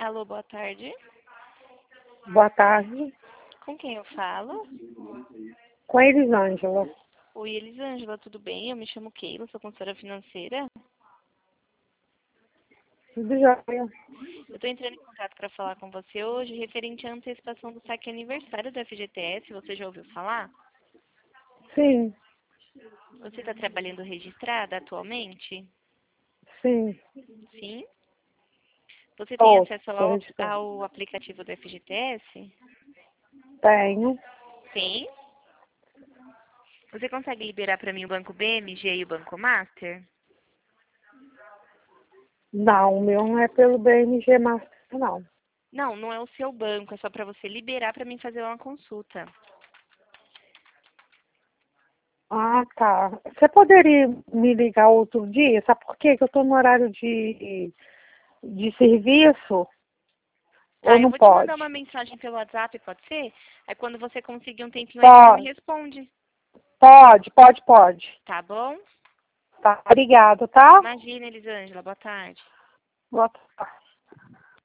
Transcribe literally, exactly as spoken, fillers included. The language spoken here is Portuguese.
Alô, boa tarde. Boa tarde. Com quem eu falo? Com a Elisângela. Oi, Elisângela, tudo bem? Eu me chamo Keila, sou consultora financeira. Tudo jóia. Eu estou entrando em contato para falar com você hoje referente à antecipação do saque aniversário do F G T S. Você já ouviu falar? Sim, Você está trabalhando registrada atualmente? sim. Sim. Você tem Tô, acesso tô ao, registrando. ao aplicativo do F G T S? Tenho. Sim. Você consegue liberar para mim o Banco B M G e o Banco Master? Não, o meu não é pelo B M G Master, não. Não, não é o seu banco, é só para você liberar para mim fazer uma consulta. Ah, tá. Você poderia me ligar outro dia? Sabe por quê? Que eu estou no horário de, de serviço. Tá, Ou eu não vou te mandar pode? uma mensagem pelo WhatsApp, pode ser? Aí quando você conseguir um tempinho aí, você me Pode, responde, pode, pode, pode. tá bom? Tá, obrigado, tá? Imagina, Elisângela, boa tarde. Boa tarde.